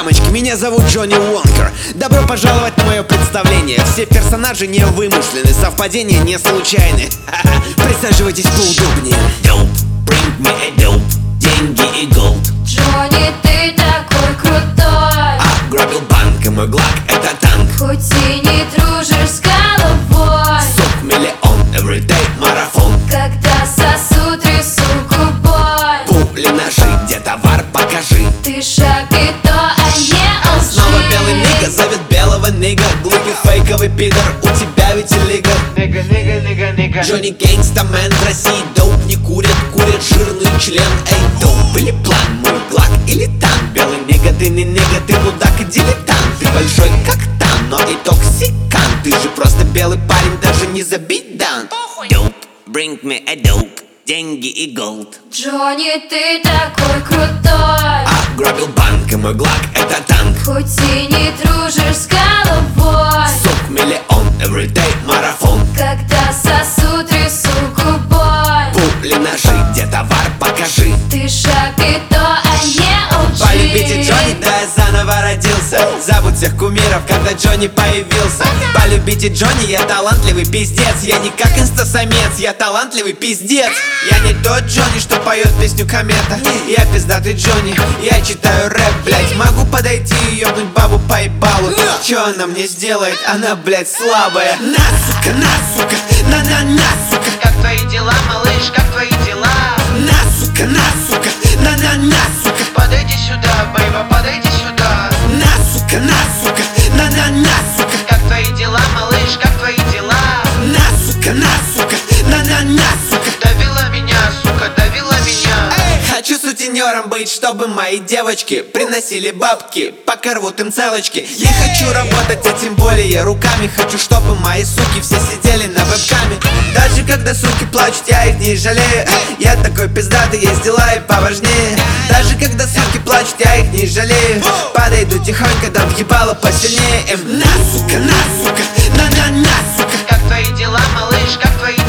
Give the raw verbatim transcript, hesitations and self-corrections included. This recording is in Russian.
дамочки, меня зовут Джонни Уонкер. Добро пожаловать на мое представление. Все персонажи не вымышлены, совпадения не случайны. Присаживайтесь поудобнее. Dope, bring me a dope, деньги и голд. Джонни, ты такой крутой. Ограбил банк, и мой глак — это танк. Хоть и не дружишь с головой, Сук миллион, everyday марафон. когда сосуд трясу губой. Пули, ножи, где товар, покажи. Ты шапито, а не лжи. Снова белый нига зовет белого нига. Глупый фейковый пидор, у тебя ведь и лига. Нига, нига, нига, нига. Джонни Гейнгстамен в России доуп не курят, курят жирный член. Эй, доуп или план, мой глак или танк. Белый нига, ты не нига, ты мудак и дилетант. Ты большой как там, но и токсикант. Ты же просто белый парень, даже не забить дан. Dope, bring me a dope, деньги и голд. Джонни, ты такой крутой. Ограбил банк, и мой глак — это танк. Хоть и не дружишь с головой, Сук миллион, everyday марафон. когда сосуд трясу губой. Пули, ножи, где товар, покажи. Ты шапито, а не лжи. Полюбите Джонни, да я заново родился. Забудь всех кумиров, когда Джонни появился. Полюбите Джонни, я талантливый пиздец. Я не как инстасамец, я талантливый пиздец. Я не тот Джонни, что поет песню Комета. Я пиздатый Джонни, я читаю рэп, блять. Могу подойти и ёбнуть бабу по ебалу. Чё она мне сделает? Она, блять, слабая. На, сука, на, сука, на-на-на, сука. Как твои дела, малыш, как твои дела? На, сука, на, сука, на-на-на, сука. Подойди сюда, бейба, подойди сюда. На, сука, на, сука, на-на-на, сука. Как твои дела, малыш, как твои дела? На, сука, на, сука, на-на-на, сука. Давила меня, сука, давила меня. Хочу сутенером быть, чтобы мои девочки приносили бабки, пока рвут им целочки. Я хочу работать, а тем более руками. Хочу, чтобы мои суки все сидели на вебкаме. Даже когда суки плачут, я их не жалею. Я такой пиздатый, есть дела и поважнее. Даже когда суки плачут, я их не жалею. Подойду тихонько, дам ебало посильнее им. На, сука, на, сука, на-на-на, сука. Как твои дела, малыш, как твои